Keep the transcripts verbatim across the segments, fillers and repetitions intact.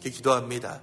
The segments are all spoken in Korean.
함께 기도합니다.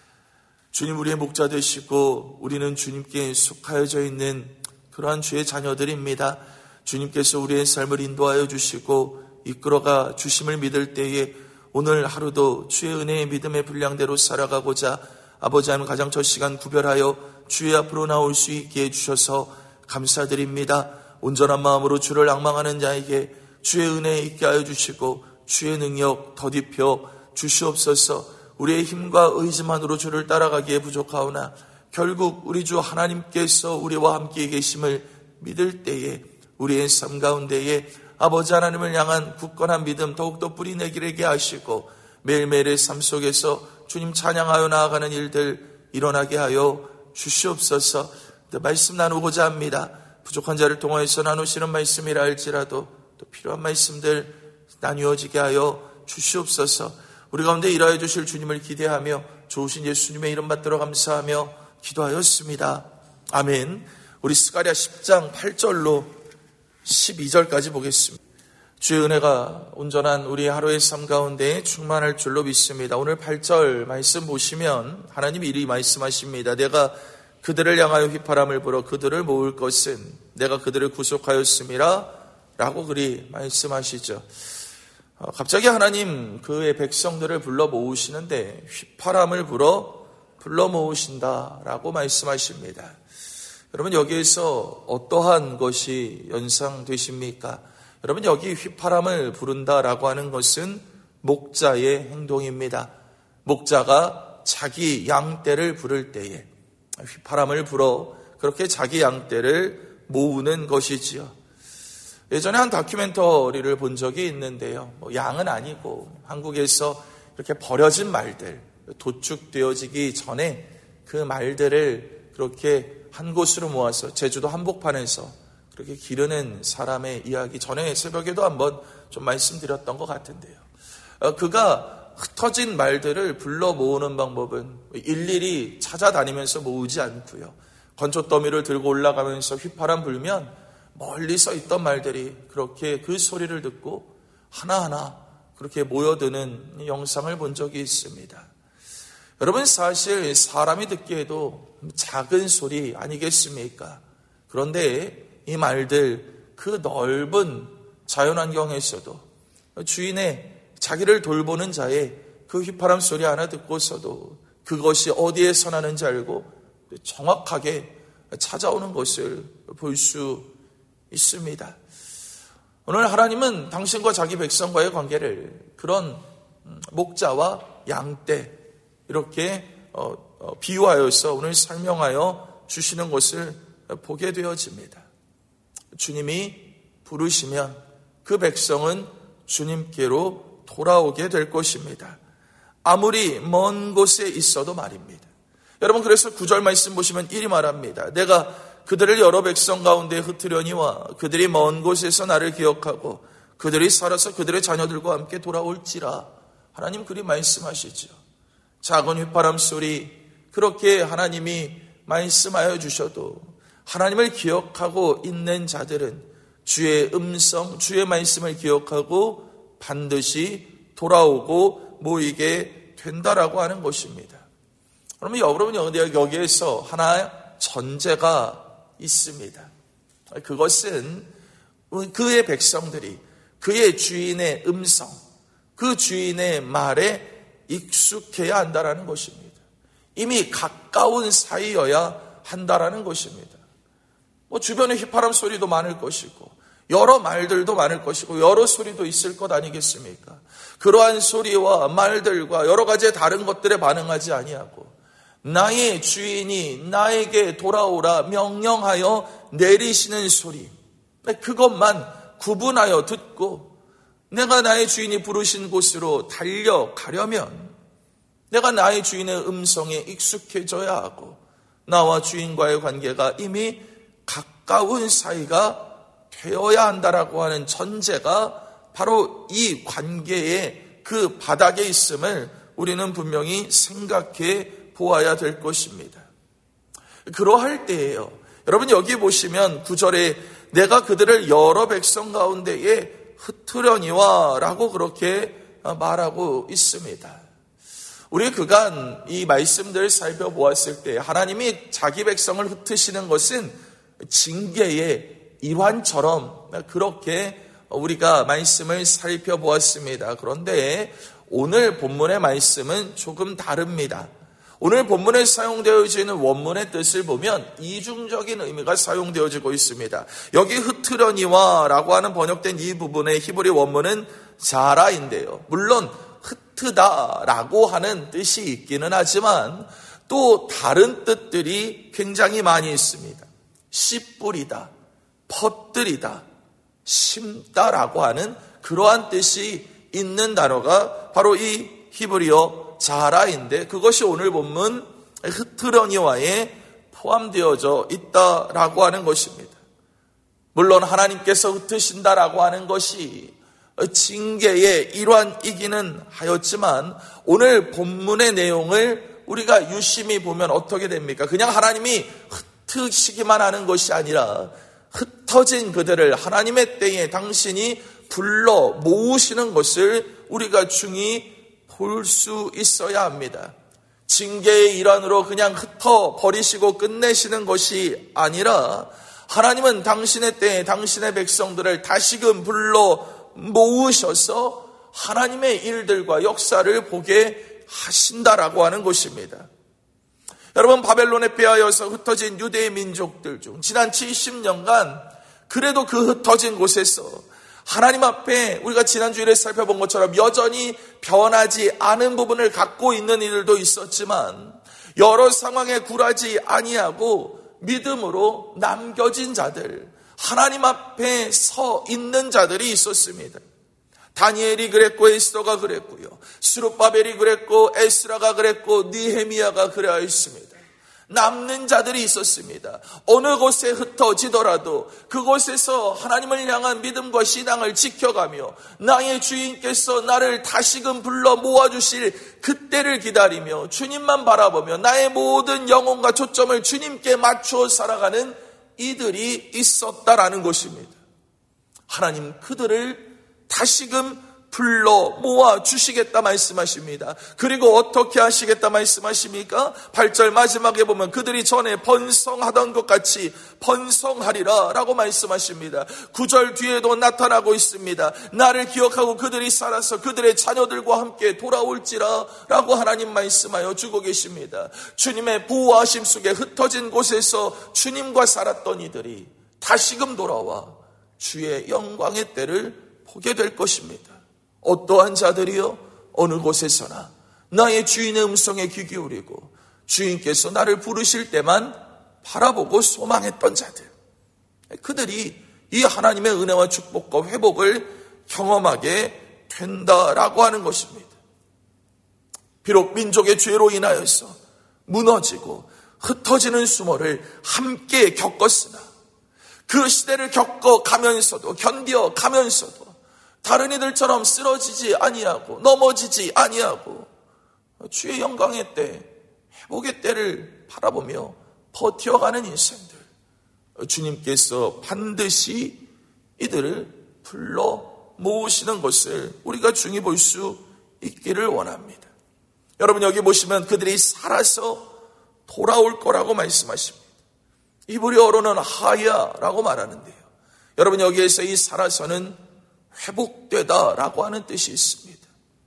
주님, 우리의 목자 되시고 우리는 주님께 속하여져 있는 그러한 주의 자녀들입니다. 주님께서 우리의 삶을 인도하여 주시고 이끌어가 주심을 믿을 때에 오늘 하루도 주의 은혜의 믿음의 분량대로 살아가고자 아버지 하나님 가장 첫 시간 구별하여 주의 앞으로 나올 수 있게 해주셔서 감사드립니다. 온전한 마음으로 주를 앙망하는 자에게 주의 은혜 있게 하여 주시고 주의 능력 더딥혀 주시옵소서. 우리의 힘과 의지만으로 주를 따라가기에 부족하오나 결국 우리 주 하나님께서 우리와 함께 계심을 믿을 때에 우리의 삶 가운데에 아버지 하나님을 향한 굳건한 믿음 더욱더 뿌리내리게 하시고 매일매일의 삶 속에서 주님 찬양하여 나아가는 일들 일어나게 하여 주시옵소서. 말씀 나누고자 합니다. 부족한 자를 통하여서 나누시는 말씀이라 할지라도 또 필요한 말씀들 나뉘어지게 하여 주시옵소서. 우리 가운데 일하여 주실 주님을 기대하며 좋으신 예수님의 이름 받들어 감사하며 기도하였습니다. 아멘. 우리 스가랴 십 장 팔 절로 십이 절까지 보겠습니다. 주의 은혜가 온전한 우리 하루의 삶 가운데 충만할 줄로 믿습니다. 오늘 팔 절 말씀 보시면 하나님이 이리 말씀하십니다. 내가 그들을 향하여 휘파람을 불어 그들을 모을 것은 내가 그들을 구속하였음이라 라고 그리 말씀하시죠. 갑자기 하나님 그의 백성들을 불러 모으시는데 휘파람을 불어 불러 모으신다라고 말씀하십니다. 여러분, 여기에서 어떠한 것이 연상되십니까? 여러분, 여기 휘파람을 부른다라고 하는 것은 목자의 행동입니다. 목자가 자기 양떼를 부를 때에 휘파람을 불어 그렇게 자기 양떼를 모으는 것이지요. 예전에 한 다큐멘터리를 본 적이 있는데요. 뭐 양은 아니고 한국에서 이렇게 버려진 말들, 도축되어지기 전에 그 말들을 그렇게 한 곳으로 모아서 제주도 한복판에서 그렇게 기르는 사람의 이야기, 전에 새벽에도 한번 좀 말씀드렸던 것 같은데요. 그가 흩어진 말들을 불러 모으는 방법은 일일이 찾아다니면서 모으지 않고요. 건초더미를 들고 올라가면서 휘파람 불면 멀리서 있던 말들이 그렇게 그 소리를 듣고 하나하나 그렇게 모여드는 영상을 본 적이 있습니다. 여러분, 사실 사람이 듣기에도 작은 소리 아니겠습니까? 그런데 이 말들 그 넓은 자연환경에서도 주인의 자기를 돌보는 자의 그 휘파람 소리 하나 듣고서도 그것이 어디에서 나는지 알고 정확하게 찾아오는 것을 볼 수 있습니다. 오늘 하나님은 당신과 자기 백성과의 관계를 그런 목자와 양떼 이렇게 비유하여서 오늘 설명하여 주시는 것을 보게 되어집니다. 주님이 부르시면 그 백성은 주님께로 돌아오게 될 것입니다. 아무리 먼 곳에 있어도 말입니다. 여러분, 그래서 구 절 말씀 보시면 이리 말합니다. 내가 그들을 여러 백성 가운데 흩으려니와 그들이 먼 곳에서 나를 기억하고 그들이 살아서 그들의 자녀들과 함께 돌아올지라. 하나님 그리 말씀하시죠. 작은 휘파람 소리, 그렇게 하나님이 말씀하여 주셔도 하나님을 기억하고 있는 자들은 주의 음성, 주의 말씀을 기억하고 반드시 돌아오고 모이게 된다라고 하는 것입니다. 그러면 여러분, 여기에서 하나의 전제가 있습니다. 그것은 그의 백성들이 그의 주인의 음성, 그 주인의 말에 익숙해야 한다라는 것입니다. 이미 가까운 사이여야 한다라는 것입니다. 뭐 주변에 휘파람 소리도 많을 것이고 여러 말들도 많을 것이고 여러 소리도 있을 것 아니겠습니까? 그러한 소리와 말들과 여러 가지 다른 것들에 반응하지 아니하고 나의 주인이 나에게 돌아오라 명령하여 내리시는 소리, 그것만 구분하여 듣고 내가 나의 주인이 부르신 곳으로 달려가려면 내가 나의 주인의 음성에 익숙해져야 하고 나와 주인과의 관계가 이미 가까운 사이가 되어야 한다라고 하는 전제가 바로 이 관계의 그 바닥에 있음을 우리는 분명히 생각해 보아야 될 것입니다. 그러할 때에요, 여러분 여기 보시면 구 절에 내가 그들을 여러 백성 가운데에 흩으려니와 라고 그렇게 말하고 있습니다. 우리 그간 이 말씀들을 살펴보았을 때 하나님이 자기 백성을 흩으시는 것은 징계의 일환처럼 그렇게 우리가 말씀을 살펴보았습니다. 그런데 오늘 본문의 말씀은 조금 다릅니다. 오늘 본문에 사용되어지는 원문의 뜻을 보면 이중적인 의미가 사용되어지고 있습니다. 여기 흩으려니와 라고 하는 번역된 이 부분의 히브리 원문은 자라인데요. 물론 흩트다라고 하는 뜻이 있기는 하지만 또 다른 뜻들이 굉장히 많이 있습니다. 씨 뿌리다, 퍼뜨리다, 심다라고 하는 그러한 뜻이 있는 단어가 바로 이 히브리어 자라인데 그것이 오늘 본문 흩으려니와에 포함되어져 있다라고 하는 것입니다. 물론 하나님께서 흩으신다라고 하는 것이 징계의 일환이기는 하였지만 오늘 본문의 내용을 우리가 유심히 보면 어떻게 됩니까? 그냥 하나님이 흩으시기만 하는 것이 아니라 흩어진 그들을 하나님의 때에 당신이 불러 모으시는 것을 우리가 중히 볼 수 있어야 합니다. 징계의 일환으로 그냥 흩어 버리시고 끝내시는 것이 아니라 하나님은 당신의 때에 당신의 백성들을 다시금 불러 모으셔서 하나님의 일들과 역사를 보게 하신다라고 하는 것입니다. 여러분, 바벨론에 빼앗겨서 흩어진 유대의 민족들 중 지난 칠십 년간 그래도 그 흩어진 곳에서 하나님 앞에 우리가 지난주일에 살펴본 것처럼 여전히 변하지 않은 부분을 갖고 있는 이들도 있었지만 여러 상황에 굴하지 아니하고 믿음으로 남겨진 자들, 하나님 앞에 서 있는 자들이 있었습니다. 다니엘이 그랬고 에스더가 그랬고요. 스룹바벨이 그랬고 에스라가 그랬고 느헤미야가 그러했습니다. 남는 자들이 있었습니다. 어느 곳에 흩어지더라도 그곳에서 하나님을 향한 믿음과 신앙을 지켜가며 나의 주인께서 나를 다시금 불러 모아주실 그때를 기다리며 주님만 바라보며 나의 모든 영혼과 초점을 주님께 맞추어 살아가는 이들이 있었다라는 것입니다. 하나님 그들을 다시금 불러 모아 주시겠다 말씀하십니다. 그리고 어떻게 하시겠다 말씀하십니까? 팔 절 마지막에 보면 그들이 전에 번성하던 것 같이 번성하리라 라고 말씀하십니다. 구 절 뒤에도 나타나고 있습니다. 나를 기억하고 그들이 살아서 그들의 자녀들과 함께 돌아올지라 라고 하나님 말씀하여 주고 계십니다. 주님의 보호하심 속에 흩어진 곳에서 주님과 살았던 이들이 다시금 돌아와 주의 영광의 때를 보게 될 것입니다. 어떠한 자들이요? 어느 곳에서나 나의 주인의 음성에 귀 기울이고 주인께서 나를 부르실 때만 바라보고 소망했던 자들, 그들이 이 하나님의 은혜와 축복과 회복을 경험하게 된다라고 하는 것입니다. 비록 민족의 죄로 인하여서 무너지고 흩어지는 수모를 함께 겪었으나 그 시대를 겪어가면서도 견뎌가면서도 다른 이들처럼 쓰러지지 아니하고 넘어지지 아니하고 주의 영광의 때, 회복의 때를 바라보며 버텨가는 인생들, 주님께서 반드시 이들을 불러 모으시는 것을 우리가 중히 볼 수 있기를 원합니다. 여러분, 여기 보시면 그들이 살아서 돌아올 거라고 말씀하십니다. 히브리어로는 하야라고 말하는데요. 여러분, 여기에서 이 살아서는 회복되다라고 하는 뜻이 있습니다.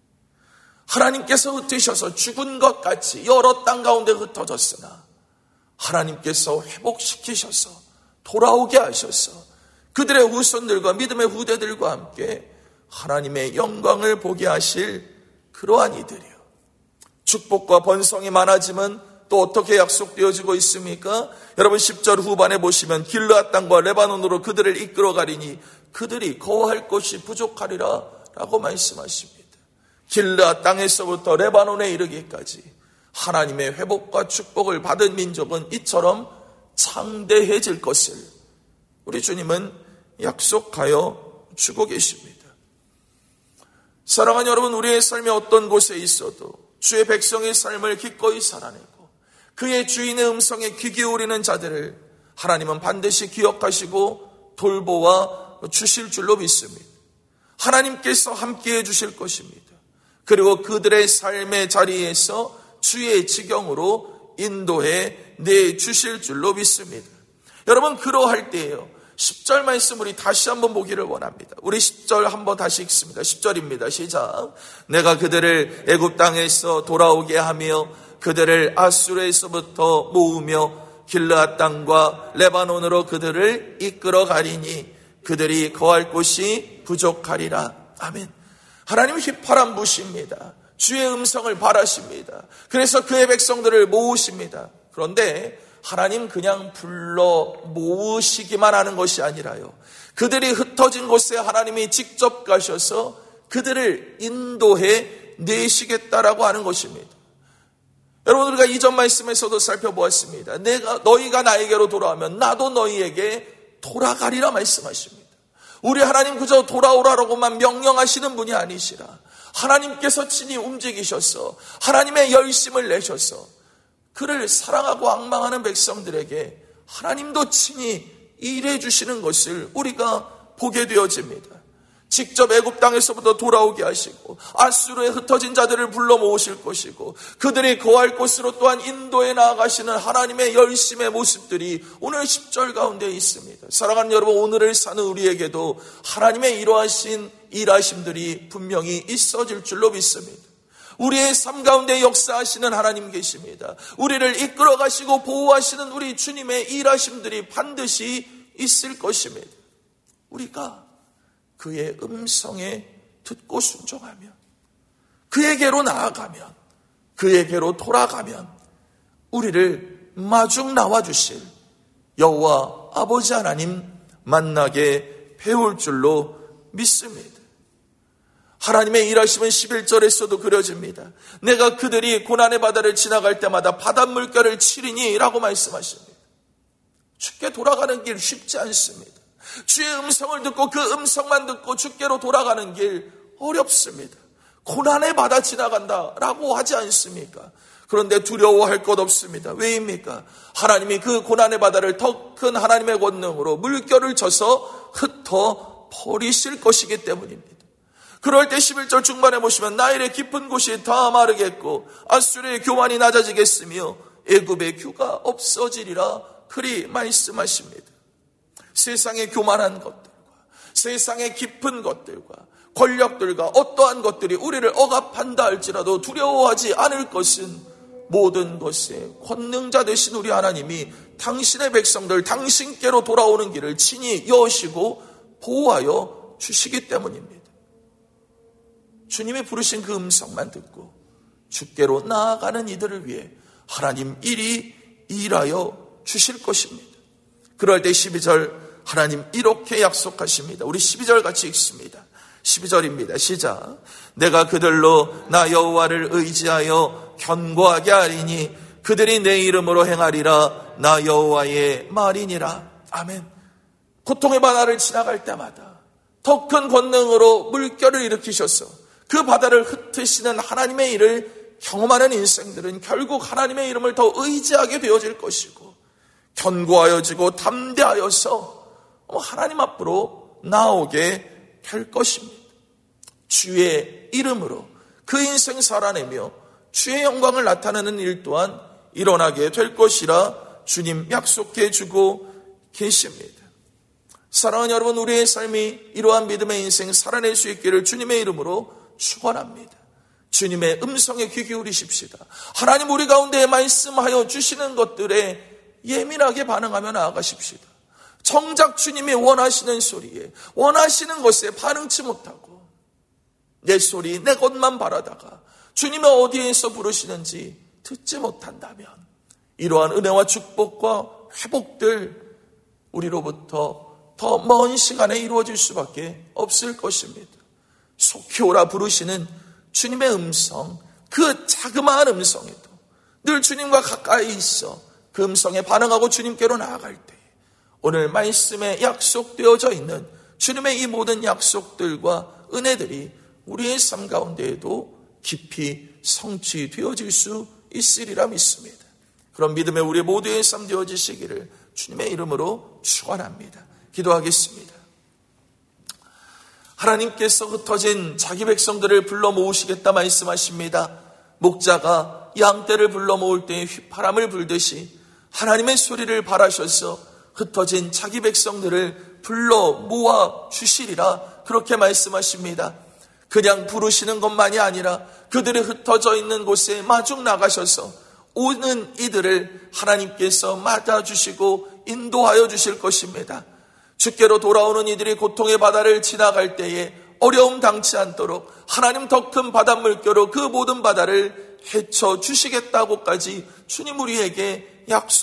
하나님께서 흩으셔서 죽은 것 같이 여러 땅 가운데 흩어졌으나 하나님께서 회복시키셔서 돌아오게 하셔서 그들의 후손들과 믿음의 후대들과 함께 하나님의 영광을 보게 하실 그러한 이들이요. 축복과 번성이 많아지면 또 어떻게 약속되어지고 있습니까? 여러분, 십 절 후반에 보시면 길르앗 땅과 레바논으로 그들을 이끌어 가리니 그들이 거할 것이 부족하리라 라고 말씀하십니다. 길르앗 땅에서부터 레바논에 이르기까지 하나님의 회복과 축복을 받은 민족은 이처럼 창대해질 것을 우리 주님은 약속하여 주고 계십니다. 사랑하는 여러분, 우리의 삶이 어떤 곳에 있어도 주의 백성의 삶을 기꺼이 살아내고 그의 주인의 음성에 귀 기울이는 자들을 하나님은 반드시 기억하시고 돌보아 주실 줄로 믿습니다. 하나님께서 함께해 주실 것입니다. 그리고 그들의 삶의 자리에서 주의 지경으로 인도해 내주실 줄로 믿습니다. 여러분, 그러할 때에요, 십 절 말씀 우리 다시 한번 보기를 원합니다. 우리 십 절 한번 다시 읽습니다. 십 절입니다. 시작. 내가 그들을 애굽 땅에서 돌아오게 하며 그들을 아수르에서부터 모으며 길르앗 땅과 레바논으로 그들을 이끌어 가리니 그들이 거할 곳이 부족하리라. 아멘. 하나님 휘파람 부십니다. 주의 음성을 바라십니다. 그래서 그의 백성들을 모으십니다. 그런데 하나님 그냥 불러 모으시기만 하는 것이 아니라요, 그들이 흩어진 곳에 하나님이 직접 가셔서 그들을 인도해 내시겠다라고 하는 것입니다. 여러분, 우리가 이전 말씀에서도 살펴보았습니다. 내가 너희가 나에게로 돌아오면 나도 너희에게 돌아가리라 말씀하십니다. 우리 하나님 그저 돌아오라라고만 명령하시는 분이 아니시라, 하나님께서 친히 움직이셔서 하나님의 열심을 내셔서 그를 사랑하고 앙망하는 백성들에게 하나님도 친히 일해 주시는 것을 우리가 보게 되어집니다. 직접 애굽 땅에서부터 돌아오게 하시고 아수르에 흩어진 자들을 불러 모으실 것이고 그들이 거할 곳으로 또한 인도에 나아가시는 하나님의 열심의 모습들이 오늘 십 절 가운데 있습니다. 사랑하는 여러분, 오늘을 사는 우리에게도 하나님의 이러하신 일하심들이 분명히 있어질 줄로 믿습니다. 우리의 삶 가운데 역사하시는 하나님 계십니다. 우리를 이끌어 가시고 보호하시는 우리 주님의 일하심들이 반드시 있을 것입니다. 우리가 그의 음성에 듣고 순종하면, 그에게로 나아가면, 그에게로 돌아가면 우리를 마중 나와주실 여호와 아버지 하나님 만나게 배울 줄로 믿습니다. 하나님의 일하심은 십일 절에서도 그려집니다. 내가 그들이 고난의 바다를 지나갈 때마다 바닷물결을 치리니 라고 말씀하십니다. 주께 돌아가는 길 쉽지 않습니다. 주의 음성을 듣고 그 음성만 듣고 주께로 돌아가는 길 어렵습니다. 고난의 바다 지나간다 라고 하지 않습니까? 그런데 두려워할 것 없습니다. 왜입니까? 하나님이 그 고난의 바다를 더 큰 하나님의 권능으로 물결을 쳐서 흩어 버리실 것이기 때문입니다. 그럴 때 십일 절 중반에 보시면 나일의 깊은 곳이 다 마르겠고 아수르의 교만이 낮아지겠으며 애굽의 규가 없어지리라 그리 말씀하십니다. 세상의 교만한 것들과 세상의 깊은 것들과 권력들과 어떠한 것들이 우리를 억압한다 할지라도 두려워하지 않을 것은 모든 것에 권능자 되신 우리 하나님이 당신의 백성들 당신께로 돌아오는 길을 친히 여시고 보호하여 주시기 때문입니다. 주님이 부르신 그 음성만 듣고 주께로 나아가는 이들을 위해 하나님 일이 일하여 주실 것입니다. 그럴 때 십이 절 하나님 이렇게 약속하십니다. 우리 십이 절 같이 읽습니다. 십이 절입니다. 시작. 내가 그들로 나 여호와를 의지하여 견고하게 하리니 그들이 내 이름으로 행하리라. 나 여호와의 말이니라. 아멘. 고통의 바다를 지나갈 때마다 더 큰 권능으로 물결을 일으키셔서 그 바다를 흩으시는 하나님의 일을 경험하는 인생들은 결국 하나님의 이름을 더 의지하게 되어질 것이고 견고하여지고 담대하여서 하나님 앞으로 나오게 될 것입니다. 주의 이름으로 그 인생 살아내며 주의 영광을 나타내는 일 또한 일어나게 될 것이라 주님 약속해 주고 계십니다. 사랑하는 여러분, 우리의 삶이 이러한 믿음의 인생 살아낼 수 있기를 주님의 이름으로 축원합니다. 주님의 음성에 귀 기울이십시다. 하나님 우리 가운데 말씀하여 주시는 것들에 예민하게 반응하며 나아가십시다. 정작 주님이 원하시는 소리에, 원하시는 것에 반응치 못하고 내 소리, 내 것만 바라다가 주님이 어디에서 부르시는지 듣지 못한다면 이러한 은혜와 축복과 회복들 우리로부터 더 먼 시간에 이루어질 수밖에 없을 것입니다. 속히 오라 부르시는 주님의 음성, 그 자그마한 음성에도 늘 주님과 가까이 있어 그 음성에 반응하고 주님께로 나아갈 때 오늘 말씀에 약속되어져 있는 주님의 이 모든 약속들과 은혜들이 우리의 삶 가운데에도 깊이 성취되어질 수 있으리라 믿습니다. 그런 믿음에 우리 모두의 삶 되어지시기를 주님의 이름으로 축원합니다. 기도하겠습니다. 하나님께서 흩어진 자기 백성들을 불러 모으시겠다 말씀하십니다. 목자가 양떼를 불러 모을 때에 휘파람을 불듯이 하나님의 소리를 바라셔서 흩어진 자기 백성들을 불러 모아 주시리라 그렇게 말씀하십니다. 그냥 부르시는 것만이 아니라 그들이 흩어져 있는 곳에 마중 나가셔서 오는 이들을 하나님께서 맞아주시고 인도하여 주실 것입니다. 주께로 돌아오는 이들이 고통의 바다를 지나갈 때에 어려움 당치 않도록 하나님 더 큰 바닷물결로 그 모든 바다를 헤쳐 주시겠다고까지 주님 우리에게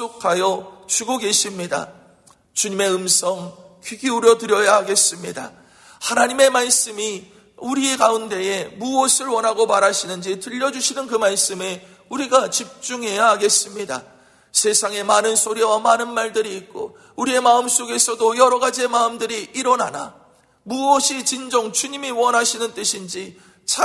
약속하여 주고 계십니다. 주님의 음성 귀 기울여 드려야 하겠습니다. 하나님의 말씀이 우리 가운데에 무엇을 원하고 바라시는지 들려주시는 그 말씀에 우리가 집중해야 하겠습니다. 세상에 많은 소리와 많은 말들이 있고 우리의 마음속에서도 여러 가지의 마음들이 일어나나 무엇이 진정 주님이 원하시는 뜻인지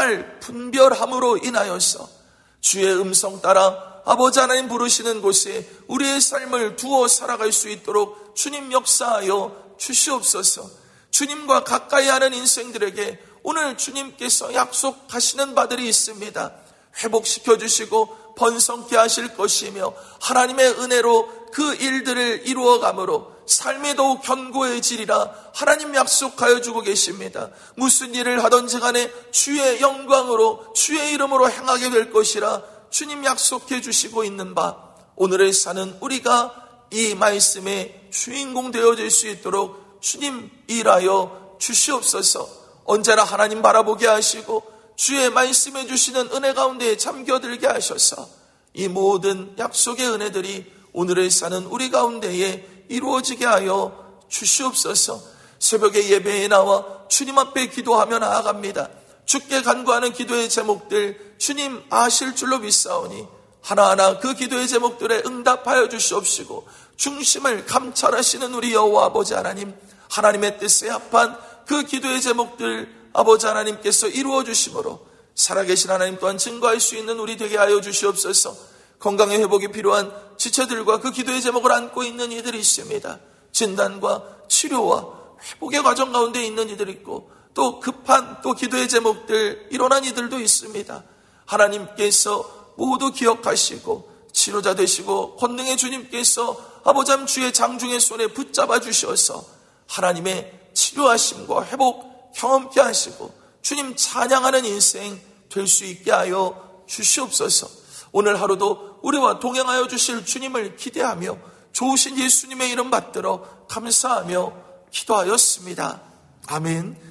잘 분별함으로 인하여서 주의 음성 따라 아버지 하나님 부르시는 곳에 우리의 삶을 두어 살아갈 수 있도록 주님 역사하여 주시옵소서. 주님과 가까이 하는 인생들에게 오늘 주님께서 약속하시는 바들이 있습니다. 회복시켜 주시고 번성케 하실 것이며 하나님의 은혜로 그 일들을 이루어가므로 삶이 더욱 견고해지리라 하나님 약속하여 주고 계십니다. 무슨 일을 하든지 간에 주의 영광으로 주의 이름으로 행하게 될 것이라 주님 약속해 주시고 있는 바 오늘을 사는 우리가 이 말씀의 주인공 되어질 수 있도록 주님 일하여 주시옵소서. 언제나 하나님 바라보게 하시고 주의 말씀해 주시는 은혜 가운데 잠겨들게 하셔서 이 모든 약속의 은혜들이 오늘을 사는 우리 가운데에 이루어지게 하여 주시옵소서. 새벽에 예배에 나와 주님 앞에 기도하며 나아갑니다. 주께 간구하는 기도의 제목들 주님 아실 줄로 믿사오니 하나하나 그 기도의 제목들에 응답하여 주시옵시고 중심을 감찰하시는 우리 여호와 아버지 하나님, 하나님의 뜻에 합한 그 기도의 제목들 아버지 하나님께서 이루어 주심으로 살아계신 하나님 또한 증거할 수 있는 우리 되게 하여 주시옵소서. 건강의 회복이 필요한 지체들과 그 기도의 제목을 안고 있는 이들이 있습니다. 진단과 치료와 회복의 과정 가운데 있는 이들이 있고 또 급한 또 기도의 제목들 일어난 이들도 있습니다. 하나님께서 모두 기억하시고 치료자 되시고 권능의 주님께서 아버지 하나님 주의 장중의 손에 붙잡아 주셔서 하나님의 치료하심과 회복 경험케 하시고 주님 찬양하는 인생 될 수 있게 하여 주시옵소서. 오늘 하루도 우리와 동행하여 주실 주님을 기대하며 좋으신 예수님의 이름 받들어 감사하며 기도하였습니다. 아멘.